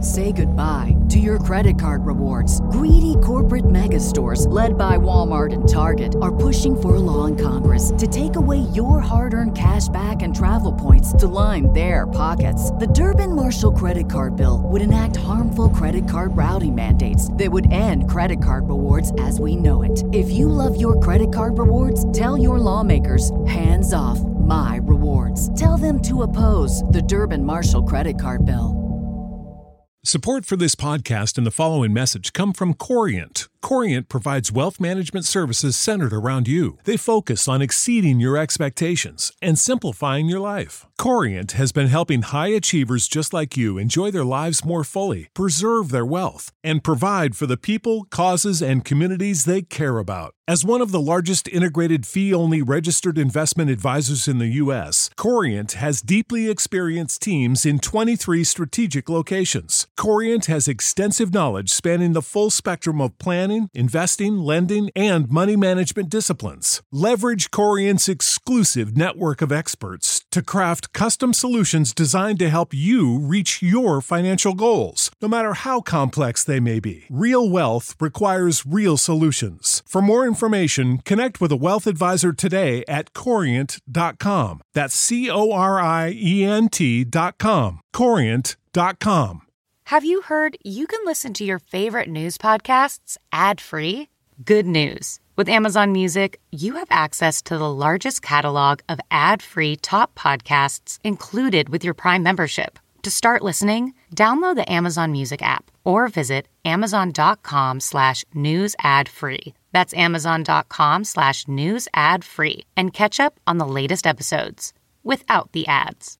Say goodbye to your credit card rewards. Greedy corporate mega stores, led by Walmart and Target, are pushing for a law in Congress to take away your hard-earned cash back and travel points to line their pockets. The Durbin-Marshall credit card bill would enact harmful credit card routing mandates that would end credit card rewards as we know it. If you love your credit card rewards, tell your lawmakers, hands off my rewards. Tell them to oppose the Durbin-Marshall credit card bill. Support for this podcast and the following message come from Corient. Corient provides wealth management services centered around you. They focus on exceeding your expectations and simplifying your life. Corient has been helping high achievers just like you enjoy their lives more fully, preserve their wealth, and provide for the people, causes, and communities they care about. As one of the largest integrated fee-only registered investment advisors in the U.S., Corient has deeply experienced teams in 23 strategic locations. Corient has extensive knowledge spanning the full spectrum of planning, investing, lending, and money management disciplines. Leverage Corient's exclusive network of experts to craft custom solutions designed to help you reach your financial goals, no matter how complex they may be. Real wealth requires real solutions. For more information, connect with a wealth advisor today at Corient.com. That's Corient.com. Corient.com. Have you heard you can listen to your favorite news podcasts ad-free? Good news. With Amazon Music, you have access to the largest catalog of ad-free top podcasts included with your Prime membership. To start listening, download the Amazon Music app or visit amazon.com/news ad free. That's amazon.com/news ad free and catch up on the latest episodes without the ads.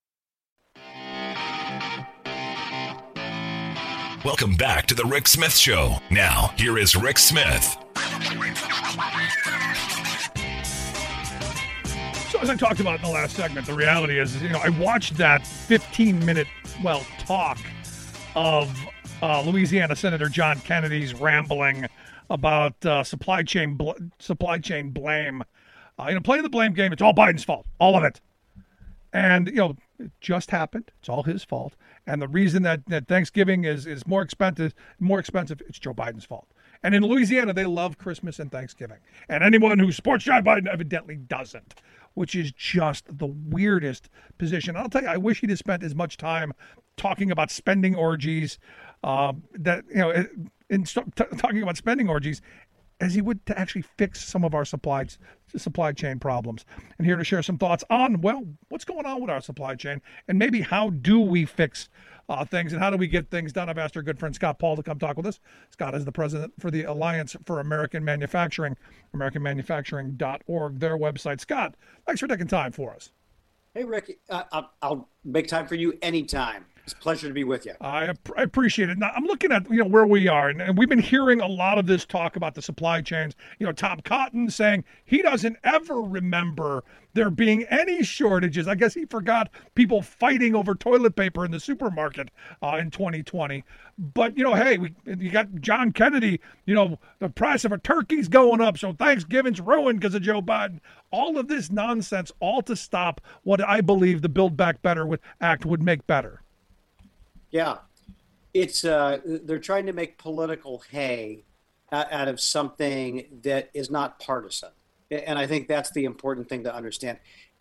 Welcome back to the Rick Smith Show. Now, here is Rick Smith. So as I talked about in the last segment, the reality is, I watched that 15-minute, talk of Louisiana Senator John Kennedy's rambling about supply chain blame. Playing the blame game, it's all Biden's fault, all of it. And, it just happened. It's all his fault. And the reason that Thanksgiving is more expensive, it's Joe Biden's fault. And in Louisiana, they love Christmas and Thanksgiving. And anyone who supports Joe Biden evidently doesn't, which is just the weirdest position. I'll tell you, I wish he'd have spent as much time talking about spending orgies, talking about spending orgies, as he would to actually fix some of our supply chain problems. And here to share some thoughts on, what's going on with our supply chain, and maybe how do we fix things, and how do we get things done. I've asked our good friend Scott Paul to come talk with us. Scott is the president for the Alliance for American Manufacturing, AmericanManufacturing.org, their website. Scott, thanks for taking time for us. Hey, Rick, I'll make time for you anytime. It's a pleasure to be with you. I appreciate it. Now, I'm looking at where we are, and we've been hearing a lot of this talk about the supply chains. Tom Cotton saying he doesn't ever remember there being any shortages. I guess he forgot people fighting over toilet paper in the supermarket in 2020. But hey, you got John Kennedy. The price of a turkey's going up, so Thanksgiving's ruined because of Joe Biden. All of this nonsense, all to stop what I believe the Build Back Better Act would make better. Yeah, it's they're trying to make political hay out of something that is not partisan. And I think that's the important thing to understand.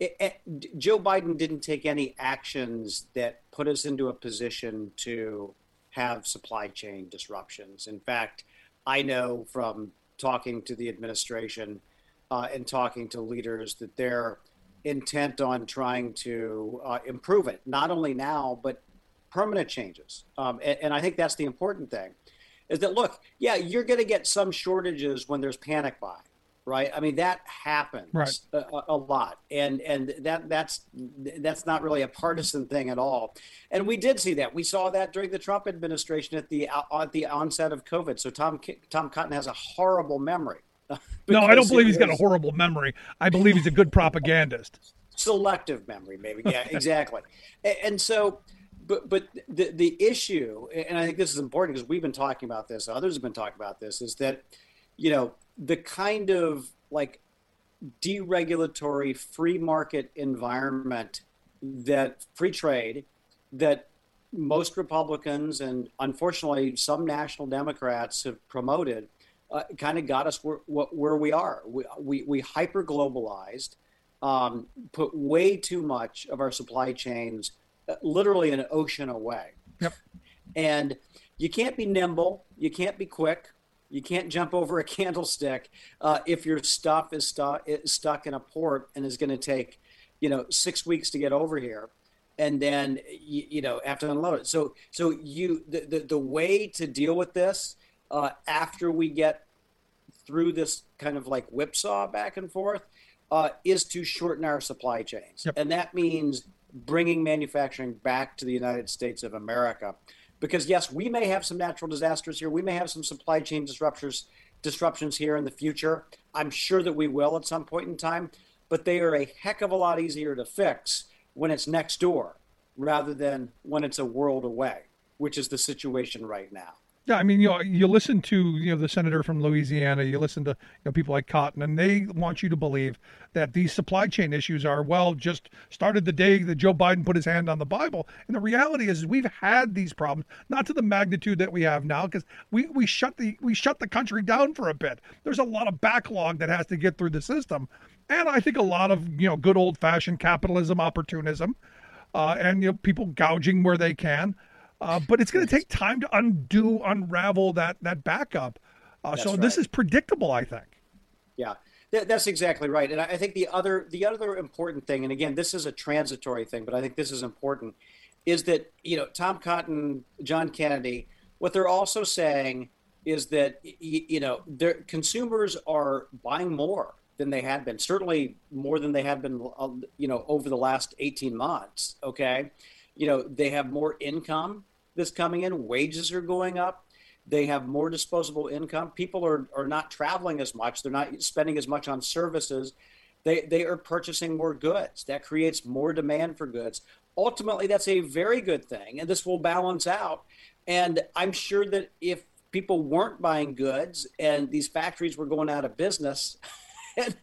Joe Biden didn't take any actions that put us into a position to have supply chain disruptions. In fact, I know from talking to the administration and talking to leaders that they're intent on trying to improve it, not only now, but permanent changes. And I think that's the important thing, is that, look, yeah, you're going to get some shortages when there's panic buying, right? I mean, that happens right. a lot. And that's not really a partisan thing at all. And we did see that. We saw that during the Trump administration at the onset of COVID. So Tom Cotton has a horrible memory. No, I don't believe he's got a horrible memory. I believe he's a good propagandist. Selective memory, maybe. Yeah, exactly. And so... But the issue, and I think this is important because we've been talking about this, others have been talking about this, is that, the kind of deregulatory free market environment, that free trade that most Republicans and unfortunately some national Democrats have promoted kind of got us where we are. We hyper globalized, put way too much of our supply chains literally an ocean away. Yep. And you can't be nimble. You can't be quick. You can't jump over a candlestick if your stuff is stuck in a port and is going to take, 6 weeks to get over here, and then have to unload it. So the way to deal with this after we get through this kind of like whipsaw back and forth is to shorten our supply chains, Yep. and that means bringing manufacturing back to the United States of America. Because yes, we may have some natural disasters here. We may have some supply chain disruptions here in the future. I'm sure that we will at some point in time, but they are a heck of a lot easier to fix when it's next door rather than when it's a world away, which is the situation right now. Yeah, I mean, you listen to the senator from Louisiana, you listen to people like Cotton, and they want you to believe that these supply chain issues are just started the day that Joe Biden put his hand on the Bible. And the reality is we've had these problems, not to the magnitude that we have now, because we shut the country down for a bit. There's a lot of backlog that has to get through the system, and I think a lot of good old fashioned capitalism, opportunism, and people gouging where they can. But it's going to take time to unravel that backup. So this is predictable, I think. Yeah, that's exactly right. And I think the other important thing, and again, this is a transitory thing, but I think this is important, is that, Tom Cotton, John Kennedy, what they're also saying is that, their consumers are buying more than they had been, certainly more than they have been, over the last 18 months. Okay. They have more income that's coming in. Wages are going up. They have more disposable income. People are not traveling as much. They're not spending as much on services. They are purchasing more goods. That creates more demand for goods. Ultimately, that's a very good thing, and this will balance out. And I'm sure that if people weren't buying goods and these factories were going out of business and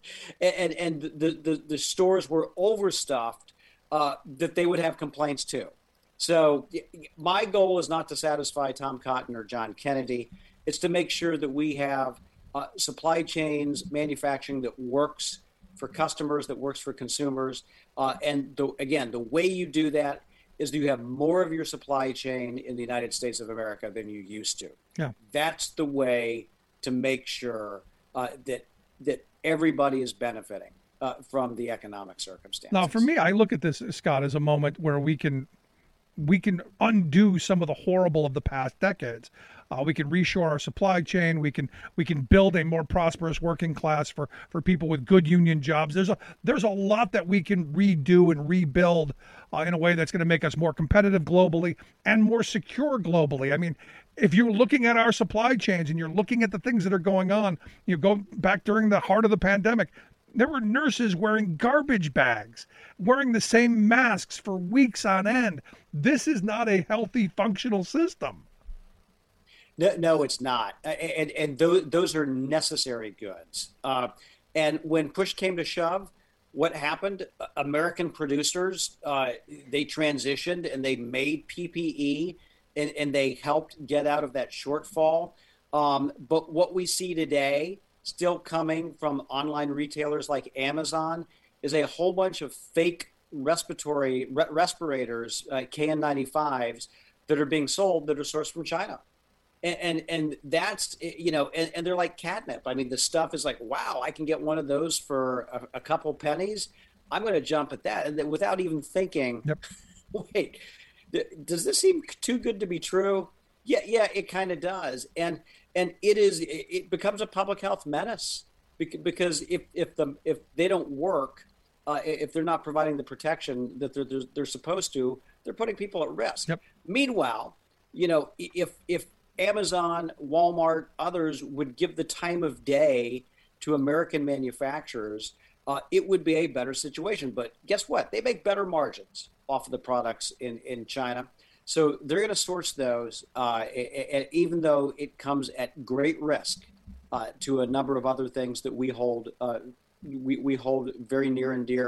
the stores were overstuffed, that they would have complaints too. So my goal is not to satisfy Tom Cotton or John Kennedy. It's to make sure that we have supply chains, manufacturing that works for customers, that works for consumers. And the way you do that is you have more of your supply chain in the United States of America than you used to. Yeah. That's the way to make sure that everybody is benefiting from the economic circumstances. Now, for me, I look at this, Scott, as a moment where we can undo some of the horrible of the past decades. We can reshore our supply chain. We can build a more prosperous working class for people with good union jobs. There's a lot that we can redo and rebuild in a way that's going to make us more competitive globally and more secure globally. I mean, if you're looking at our supply chains and you're looking at the things that are going on, go back during the heart of the pandemic, there were nurses wearing garbage bags, wearing the same masks for weeks on end. This is not a healthy, functional system. No, it's not. And those are necessary goods. And when push came to shove, what happened? American producers, they transitioned and they made PPE and they helped get out of that shortfall. But what we see today, still coming from online retailers like Amazon, is a whole bunch of fake respirators, KN95s, that are being sold that are sourced from China. And that's, and they're like catnip. I mean, the stuff is like, wow, I can get one of those for a couple pennies. I'm going to jump at that. And then without even thinking, Yep. Wait, does this seem too good to be true? Yeah, it kind of does. And it becomes a public health menace because if they don't work, if they're not providing the protection that they're supposed to, they're putting people at risk. Yep. Meanwhile, if Amazon, Walmart, others would give the time of day to American manufacturers, it would be a better situation. But guess what? They make better margins off of the products in China. So they're going to source those, even though it comes at great risk to a number of other things that we hold very near and dear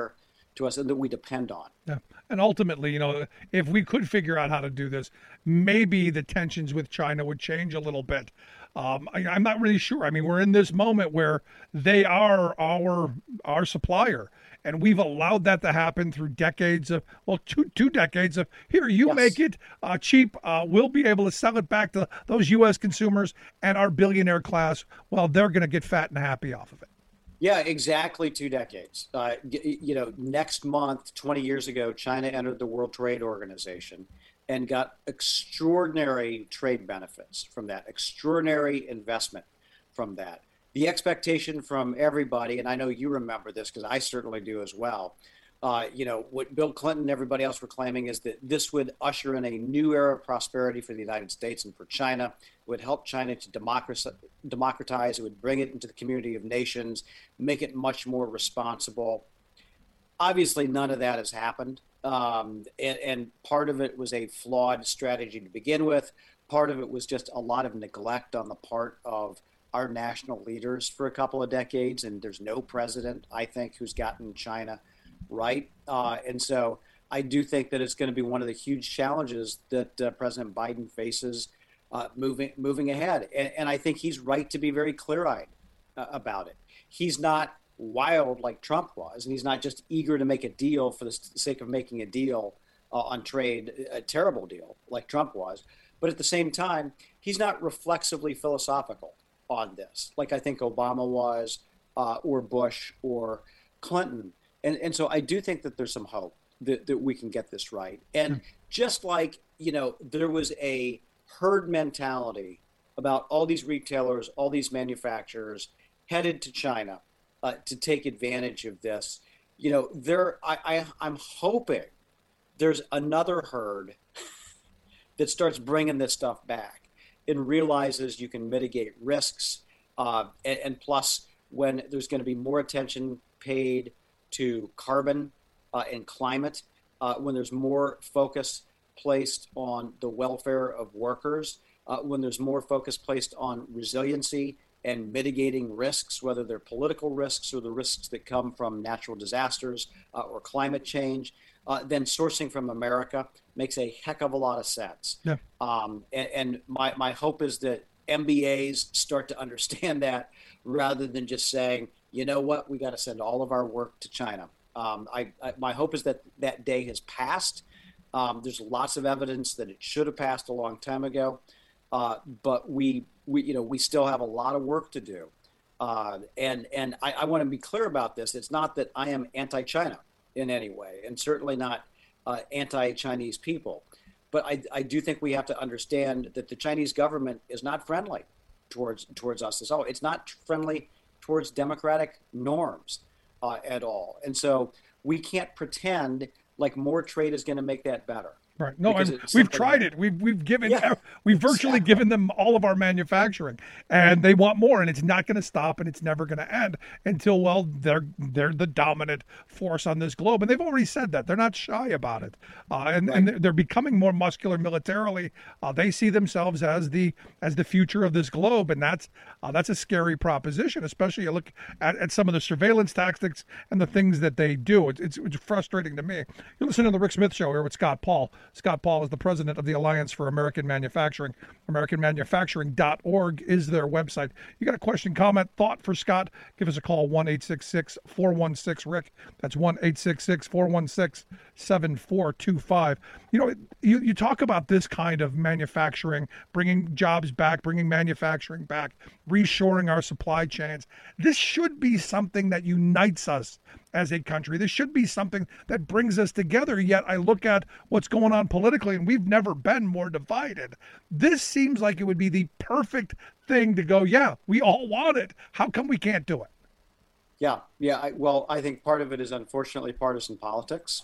to us and that we depend on. Yeah. And ultimately, if we could figure out how to do this, maybe the tensions with China would change a little bit. I'm not really sure. I mean, we're in this moment where they are our supplier, and we've allowed that to happen through decades of, two decades of, here, you Yes. make it cheap. We'll be able to sell it back to those U.S. consumers, and our billionaire class, well, they're going to get fat and happy off of it. Yeah, exactly 2 decades. Next month, 20 years ago, China entered the World Trade Organization and got extraordinary trade benefits from that, extraordinary investment from that. The expectation from everybody, and I know you remember this because I certainly do as well, what Bill Clinton and everybody else were claiming is that this would usher in a new era of prosperity for the United States and for China. It would help China to democratize. It would bring it into the community of nations, make it much more responsible. Obviously, none of that has happened. And part of it was a flawed strategy to begin with. Part of it was just a lot of neglect on the part of our national leaders for a couple of decades. And there's no president, I think, who's gotten China right. And so I do think that it's going to be one of the huge challenges that President Biden faces moving ahead. And I think he's right to be very clear-eyed about it. He's not wild like Trump was, and he's not just eager to make a deal for the sake of making a deal on trade, a terrible deal like Trump was. But at the same time, he's not reflexively philosophical on this, like I think Obama was, or Bush, or Clinton. And so I do think that there's some hope that we can get this right. And just like, there was a herd mentality about all these retailers, all these manufacturers headed to China to take advantage of this, I'm hoping there's another herd that starts bringing this stuff back and realizes you can mitigate risks. And plus, when there's going to be more attention paid to carbon and climate, when there's more focus placed on the welfare of workers, when there's more focus placed on resiliency and mitigating risks, whether they're political risks or the risks that come from natural disasters or climate change, then sourcing from America makes a heck of a lot of sense. Yeah. And my hope is that MBAs start to understand that rather than just saying, you know what, we got to send all of our work to China. My hope is that that day has passed. There's lots of evidence that it should have passed a long time ago, but we still have a lot of work to do. And I want to be clear about this. It's not that I am anti-China in any way, and certainly not anti-Chinese people. But I do think we have to understand that the Chinese government is not friendly towards us at all. It's not friendly towards democratic norms at all. And so we can't pretend like more trade is going to make that better. Right. No, we've tried it. We've given, we've virtually given them all of our manufacturing, and they want more, and it's not going to stop, and it's never going to end until, well, they're the dominant force on this globe, and they've already said that. They're not shy about it, and they're becoming more muscular militarily. They see themselves as the future of this globe, and that's a scary proposition, especially you look at some of the surveillance tactics and the things that they do. It's frustrating to me. You listen to the Rick Smith Show here with Scott Paul. Scott Paul is the president of the Alliance for American Manufacturing. AmericanManufacturing.org is their website. You got a question, comment, thought for Scott? Give us a call, 1-866-416-RICK. That's 1-866-416-7425. You talk about this kind of manufacturing, bringing jobs back, bringing manufacturing back, reshoring our supply chains. This should be something that unites us as a country. This should be something that brings us together. Yet I look at what's going on politically, and we've never been more divided. This seems like it would be the perfect thing to go, yeah, we all want it. How come we can't do it? Yeah. I think part of it is unfortunately partisan politics.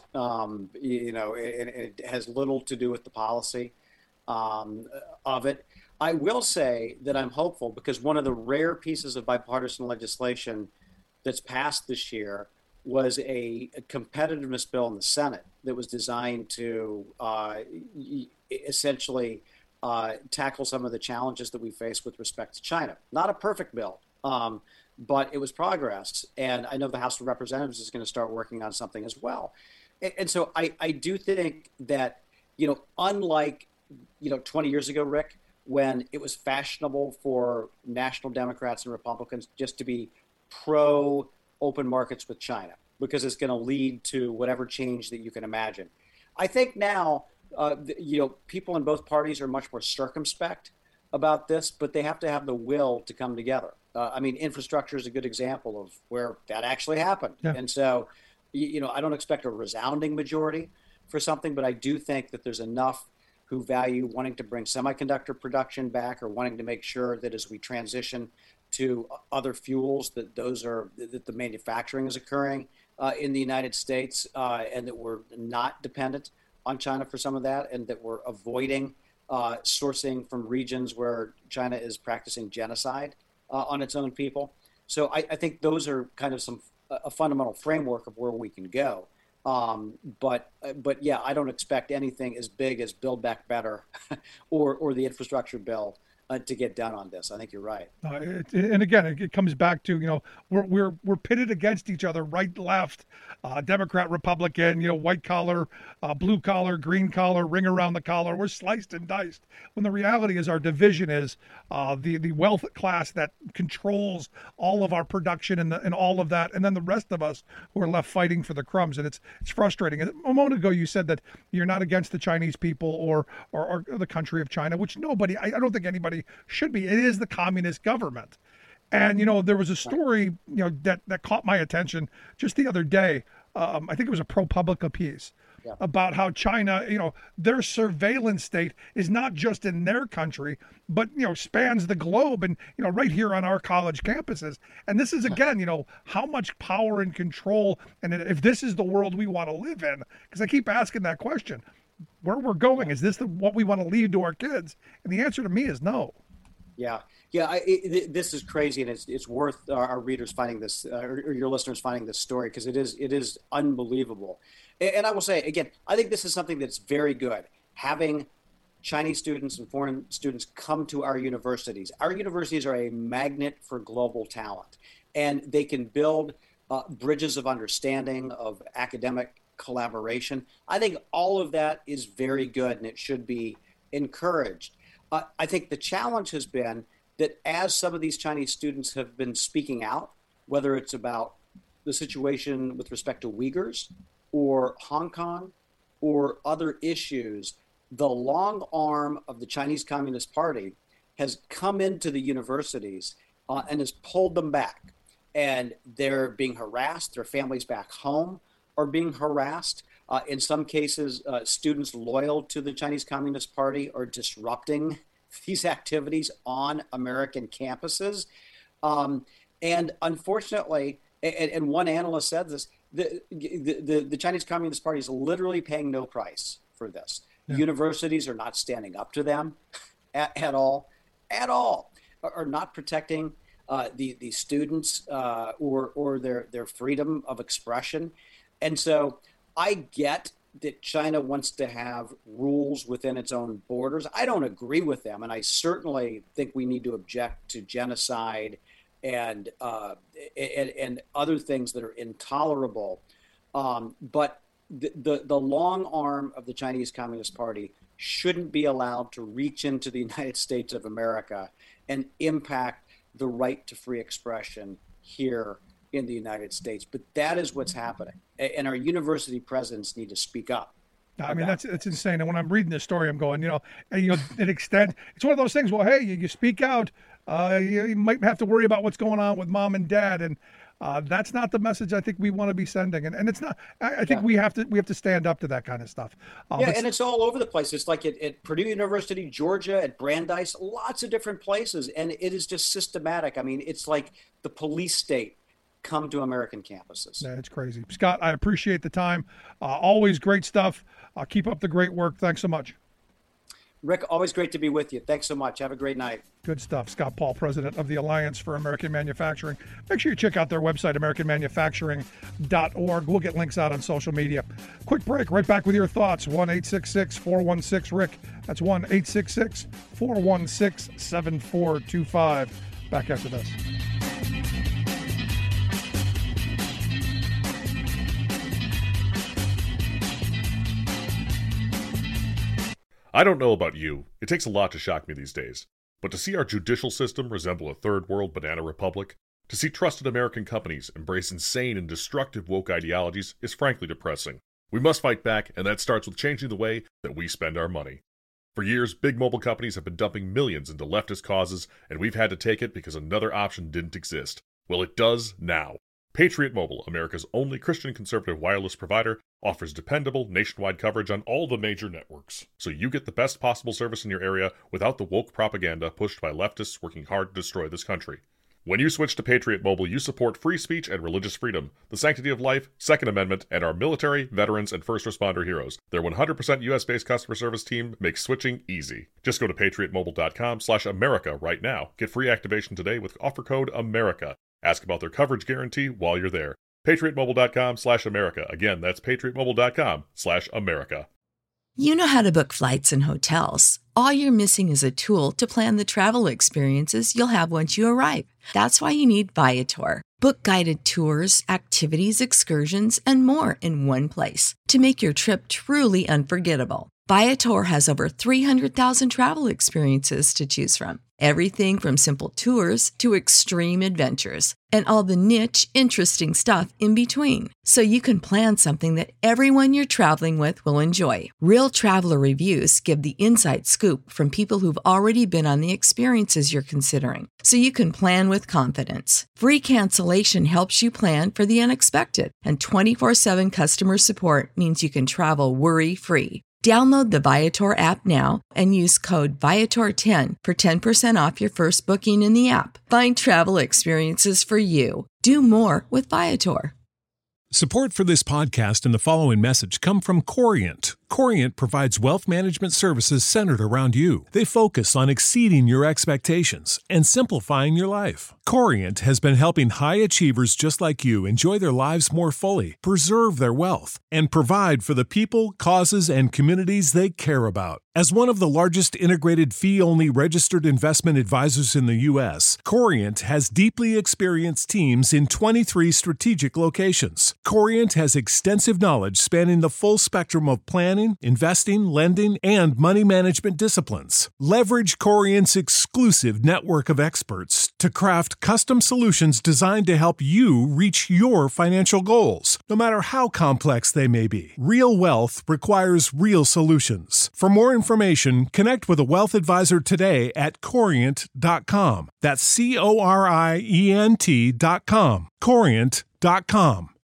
It has little to do with the policy of it. I will say that I'm hopeful because one of the rare pieces of bipartisan legislation that's passed this year was a competitiveness bill in the Senate that was designed to essentially tackle some of the challenges that we face with respect to China. Not a perfect bill, But it was progress. And I know the House of Representatives is going to start working on something as well. And so I do think that, unlike, 20 years ago, Rick, when it was fashionable for national Democrats and Republicans just to be pro open markets with China, because it's going to lead to whatever change that you can imagine. I think now, people in both parties are much more circumspect about this, but they have to have the will to come together. Infrastructure is a good example of where that actually happened. Yeah. And so, I don't expect a resounding majority for something, but I do think that there's enough who value wanting to bring semiconductor production back, or wanting to make sure that as we transition to other fuels, that the manufacturing is occurring in the United States, and that we're not dependent on China for some of that, and that we're avoiding sourcing from regions where China is practicing genocide on its own people. So I think those are kind of a fundamental framework of where we can go. But yeah, I don't expect anything as big as Build Back Better or the infrastructure bill to get done on this. I think you're right. And again, it comes back to, we're pitted against each other, right, left, Democrat, Republican, white collar, blue collar, green collar, ring around the collar. We're sliced and diced. When the reality is our division is the wealth class that controls all of our production and all of that, and then the rest of us who are left fighting for the crumbs. And it's frustrating. And a moment ago, you said that you're not against the Chinese people or the country of China, which nobody, I don't think anybody should be. It is the communist government. And, there was a story, that caught my attention just the other day. I think it was a ProPublica piece about how China, their surveillance state is not just in their country, but, spans the globe and, right here on our college campuses. And this is, again, how much power and control, and if this is the world we want to live in, because I keep asking that question. Where we're going, is this what we want to leave to our kids? And the answer to me is no. Yeah. This is crazy, and it's worth our readers finding this, or your listeners finding this story, because it is unbelievable. And I will say again, I think this is something that's very good. Having Chinese students and foreign students come to our universities. Our universities are a magnet for global talent, and they can build bridges of understanding, of academic collaboration. I think all of that is very good, and it should be encouraged. I think the challenge has been that as some of these Chinese students have been speaking out, whether it's about the situation with respect to Uyghurs or Hong Kong or other issues, the long arm of the Chinese Communist Party has come into the universities and has pulled them back. And they're being harassed. Their families back home are being harassed. In some cases, students loyal to the Chinese Communist Party are disrupting these activities on American campuses. And unfortunately, and one analyst said this, the Chinese Communist Party is literally paying no price for this. Yeah. Universities are not standing up to them at all, are not protecting the students or their freedom of expression. And so I get that China wants to have rules within its own borders. I don't agree with them, and I certainly think we need to object to genocide and other things that are intolerable. But the long arm of the Chinese Communist Party shouldn't be allowed to reach into the United States of America and impact the right to free expression here in the United States. But that is what's happening. And our university presidents need to speak up. I mean, that's insane. And when I'm reading this story, I'm going, it extends. It's one of those things. Well, hey, you speak out. You might have to worry about what's going on with mom and dad. And that's not the message I think we want to be sending. And it's not. I think we have to stand up to that kind of stuff. And it's all over the place. It's like at Purdue University, Georgia, at Brandeis, lots of different places. And it is just systematic. I mean, it's like the police state come to American campuses. Yeah, it's crazy. Scott, I appreciate the time. Always great stuff. Keep up the great work. Thanks so much. Rick, always great to be with you. Thanks so much. Have a great night. Good stuff. Scott Paul, president of the Alliance for American Manufacturing. Make sure you check out their website, americanmanufacturing.org. We'll get links out on social media. Quick break. Right back with your thoughts. 1-866-416-RICK. That's 1-866-416-7425. Back after this. I don't know about you, it takes a lot to shock me these days, but to see our judicial system resemble a third world banana republic, to see trusted American companies embrace insane and destructive woke ideologies is frankly depressing. We must fight back, and that starts with changing the way that we spend our money. For years, big mobile companies have been dumping millions into leftist causes, and we've had to take it because another option didn't exist. Well, it does now. Patriot Mobile, America's only Christian conservative wireless provider, offers dependable nationwide coverage on all the major networks, so you get the best possible service in your area without the woke propaganda pushed by leftists working hard to destroy this country. When you switch to Patriot Mobile, you support free speech and religious freedom, the sanctity of life, Second Amendment, and our military, veterans, and first responder heroes. Their 100% US-based customer service team makes switching easy. Just go to patriotmobile.com/America right now. Get free activation today with offer code AMERICA. Ask about their coverage guarantee while you're there. patriotmobile.com/America. Again, that's patriotmobile.com/America. You know how to book flights and hotels. All you're missing is a tool to plan the travel experiences you'll have once you arrive. That's why you need Viator. Book guided tours, activities, excursions, and more in one place to make your trip truly unforgettable. Viator has over 300,000 travel experiences to choose from. Everything from simple tours to extreme adventures and all the niche, interesting stuff in between. So you can plan something that everyone you're traveling with will enjoy. Real traveler reviews give the inside scoop from people who've already been on the experiences you're considering. So you can plan with confidence. Free cancellation helps you plan for the unexpected. And 24/7 customer support means you can travel worry-free. Download the Viator app now and use code Viator10 for 10% off your first booking in the app. Find travel experiences for you. Do more with Viator. Support for this podcast and the following message come from Corient. Corient provides wealth management services centered around you. They focus on exceeding your expectations and simplifying your life. Corient has been helping high achievers just like you enjoy their lives more fully, preserve their wealth, and provide for the people, causes, and communities they care about. As one of the largest integrated fee-only registered investment advisors in the U.S., Corient has deeply experienced teams in 23 strategic locations. Corient has extensive knowledge spanning the full spectrum of planning, investing, lending, and money management disciplines. Leverage Corient's exclusive network of experts to craft custom solutions designed to help you reach your financial goals, no matter how complex they may be. Real wealth requires real solutions. For more information, connect with a wealth advisor today at Corient.com. That's Corient.com. Corient.com.